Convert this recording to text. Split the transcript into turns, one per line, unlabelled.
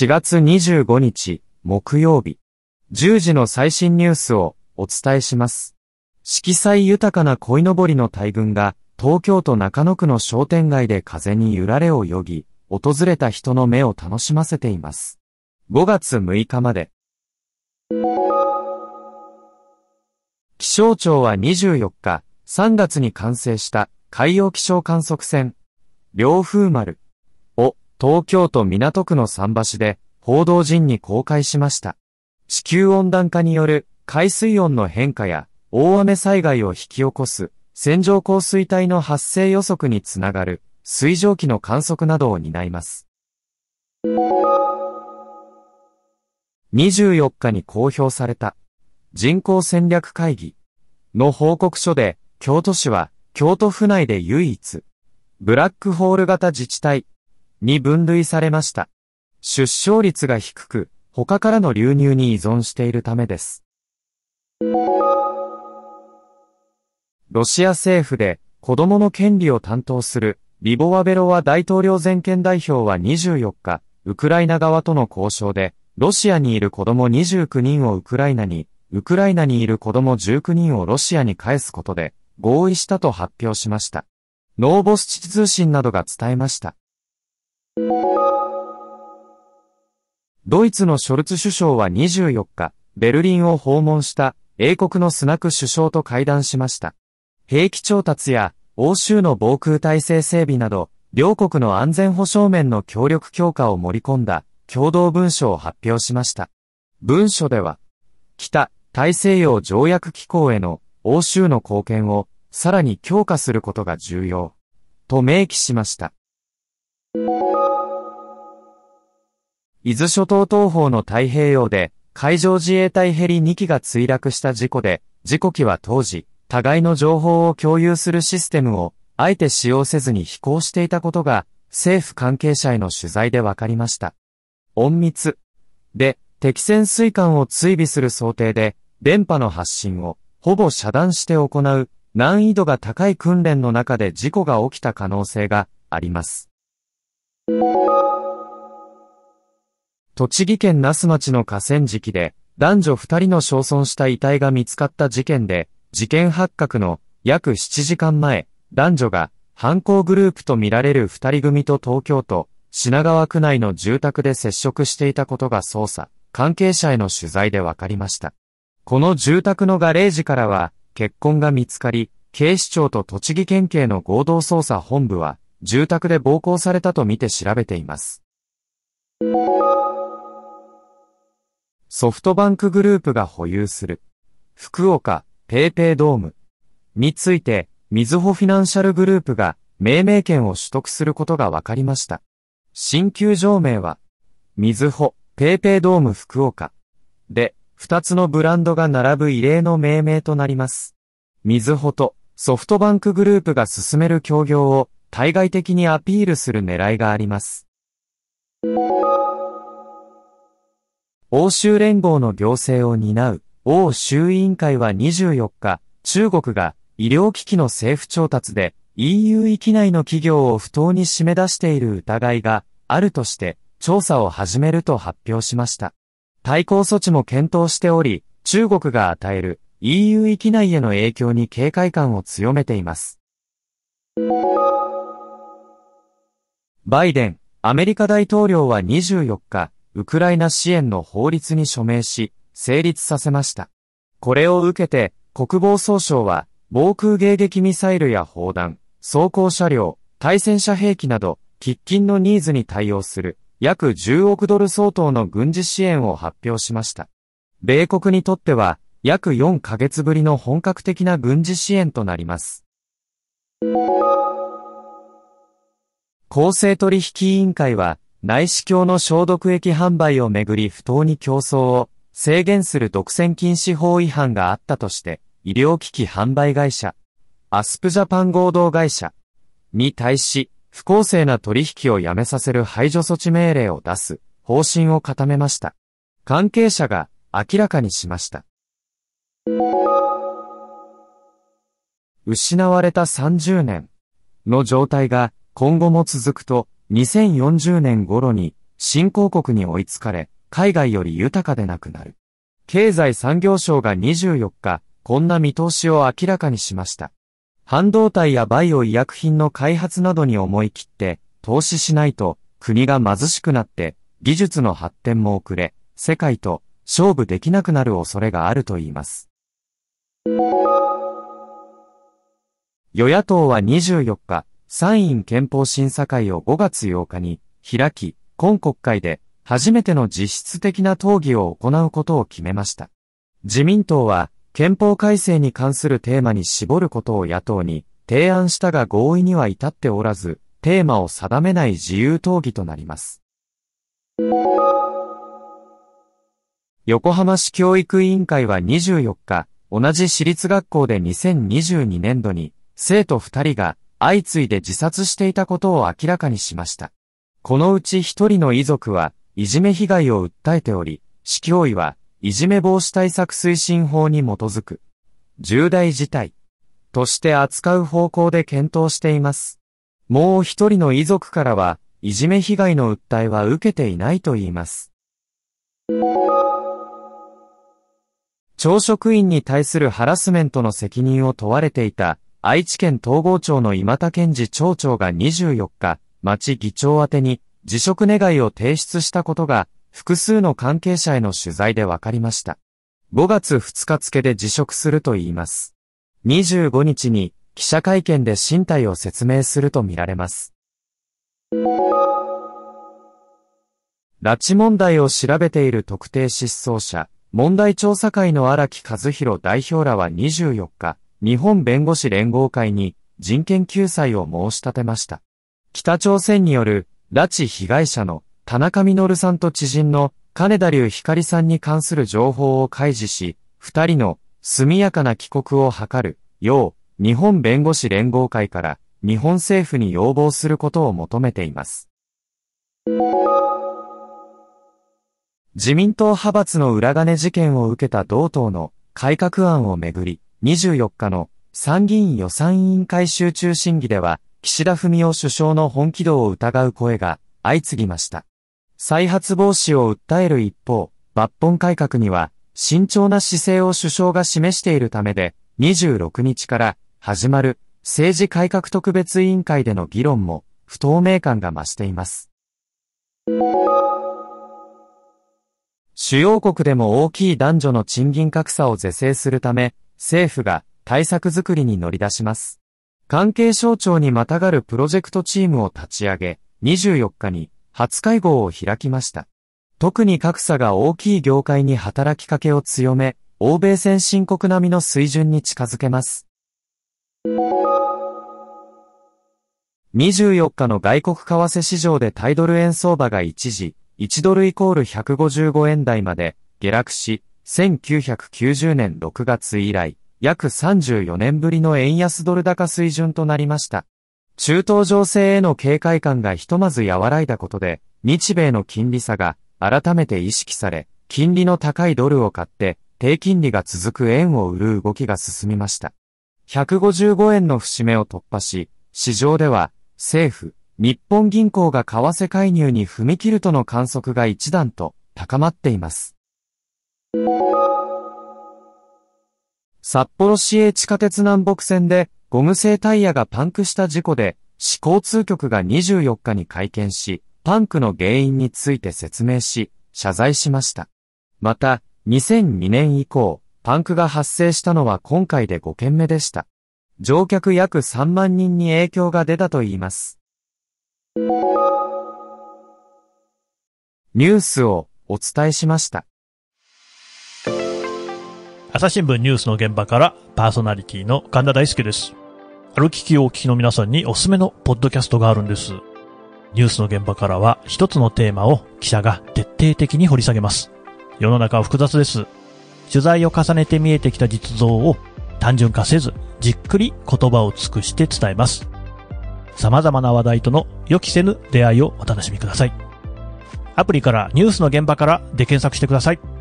4月25日、木曜日。10時の最新ニュースをお伝えします。色彩豊かな鯉のぼりの大群が、東京都中野区の商店街で風に揺られをよぎ、訪れた人の目を楽しませています。5月6日まで。気象庁は24日、3月に完成した海洋気象観測船、凌風丸を東京都港区の桟橋で報道陣に公開しました。地球温暖化による海水温の変化や大雨災害を引き起こす線状降水帯の発生予測につながる水蒸気の観測などを担います。24日に公表された人口戦略会議の報告書で、京都市は京都府内で唯一ブラックホール型自治体に分類されました。出生率が低く、他からの流入に依存しているためです。ロシア政府で子供の権利を担当するリボワベロワ大統領全権代表は24日、ウクライナ側との交渉で、ロシアにいる子供29人をウクライナにいる子供19人をロシアに返すことで合意したと発表しました。ノーボスチ通信などが伝えました。ドイツのショルツ首相は24日、ベルリンを訪問した英国のスナク首相と会談しました。兵器調達や欧州の防空体制整備など、両国の安全保障面の協力強化を盛り込んだ共同文書を発表しました。文書では、北大西洋条約機構への欧州の貢献をさらに強化することが重要と明記しました。伊豆諸島東方の太平洋で海上自衛隊ヘリ2機が墜落した事故で、事故機は当時、互いの情報を共有するシステムをあえて使用せずに飛行していたことが政府関係者への取材で分かりました。隠密で敵潜水艦を追尾する想定で電波の発信をほぼ遮断して行う難易度が高い訓練の中で事故が起きた可能性があります。栃木県那須町の河川敷で男女2人の焼損した遺体が見つかった事件で、事件発覚の約7時間前、男女が犯行グループとみられる2人組と東京都品川区内の住宅で接触していたことが捜査関係者への取材で分かりました。この住宅のガレージからは血痕が見つかり、警視庁と栃木県警の合同捜査本部は住宅で暴行されたとみて調べています。ソフトバンクグループが保有する福岡ペイペイドームについてみずほフィナンシャルグループが命名権を取得することが分かりました。新球場名はみずほペイペイドーム福岡で2つのブランドが並ぶ異例の命名となります。みずほとソフトバンクグループが進める協業を対外的にアピールする狙いがあります。欧州連合の行政を担う欧州委員会は24日、中国が医療機器の政府調達で EU 域内の企業を不当に締め出している疑いがあるとして調査を始めると発表しました。対抗措置も検討しており、中国が与える EU 域内への影響に警戒感を強めています。バイデン、アメリカ大統領は24日、ウクライナ支援の法律に署名し、成立させました。これを受けて、国防総省は、防空迎撃ミサイルや砲弾、装甲車両、対戦車兵器など、喫緊のニーズに対応する、約10億ドル相当の軍事支援を発表しました。米国にとっては、約4ヶ月ぶりの本格的な軍事支援となります。公正取引委員会は、内視鏡の消毒液販売をめぐり不当に競争を制限する独占禁止法違反があったとして、医療機器販売会社、アスプジャパン合同会社に対し、不公正な取引をやめさせる排除措置命令を出す方針を固めました。関係者が明らかにしました。失われた30年の状態が今後も続くと、2040年頃に新興国に追いつかれ、海外より豊かでなくなる。経済産業省が24日、こんな見通しを明らかにしました。半導体やバイオ医薬品の開発などに思い切って投資しないと国が貧しくなって技術の発展も遅れ、世界と勝負できなくなる恐れがあると言います。与野党は24日、参院憲法審査会を5月8日に開き、今国会で初めての実質的な討議を行うことを決めました。自民党は憲法改正に関するテーマに絞ることを野党に提案したが合意には至っておらず、テーマを定めない自由討議となります。横浜市教育委員会は24日、同じ私立学校で2022年度に生徒2人が相次いで自殺していたことを明らかにしました。このうち1人の遺族はいじめ被害を訴えており、市教委はいじめ防止対策推進法に基づく重大事態として扱う方向で検討しています。もう1人の遺族からはいじめ被害の訴えは受けていないと言います。教職員に対するハラスメントの責任を問われていた愛知県東郷町の今田健二町長が24日、町議長宛てに辞職願を提出したことが複数の関係者への取材で分かりました。5月2日付で辞職すると言います。25日に記者会見で進退を説明するとみられます。拉致問題を調べている特定失踪者問題調査会の荒木和弘代表らは24日、日本弁護士連合会に人権救済を申し立てました。北朝鮮による拉致被害者の田中実さんと知人の金田龍光さんに関する情報を開示し、二人の速やかな帰国を図るよう、日本弁護士連合会から日本政府に要望することを求めています。自民党派閥の裏金事件を受けた同党の改革案をめぐり、24日の参議院予算委員会集中審議では、岸田文雄首相の本気度を疑う声が相次ぎました。再発防止を訴える一方、抜本改革には慎重な姿勢を首相が示しているためで、26日から始まる政治改革特別委員会での議論も不透明感が増しています。主要国でも大きい男女の賃金格差を是正するため、政府が対策作りに乗り出します。関係省庁にまたがるプロジェクトチームを立ち上げ、24日に初会合を開きました。特に格差が大きい業界に働きかけを強め、欧米先進国並みの水準に近づけます。24日の外国為替市場で対ドル円相場が一時、1ドルイコール155円台まで下落し、1990年6月以来、約34年ぶりの円安ドル高水準となりました。中東情勢への警戒感がひとまず和らいだことで、日米の金利差が改めて意識され、金利の高いドルを買って、低金利が続く円を売る動きが進みました。155円の節目を突破し、市場では政府、日本銀行が為替介入に踏み切るとの観測が一段と高まっています。札幌市営地下鉄南北線でゴム製タイヤがパンクした事故で市交通局が24日に会見し、パンクの原因について説明し、謝罪しました。また、2002年以降、パンクが発生したのは今回で5件目でした。乗客約3万人に影響が出たといいます。ニュースをお伝えしました。
朝日新聞ニュースの現場からパーソナリティの神田大輔です。歩ききをお聞きの皆さんにおすすめのポッドキャストがあるんです。ニュースの現場からは一つのテーマを記者が徹底的に掘り下げます。世の中は複雑です。取材を重ねて見えてきた実像を単純化せずじっくり言葉を尽くして伝えます。様々な話題との予期せぬ出会いをお楽しみください。アプリからニュースの現場からで検索してください。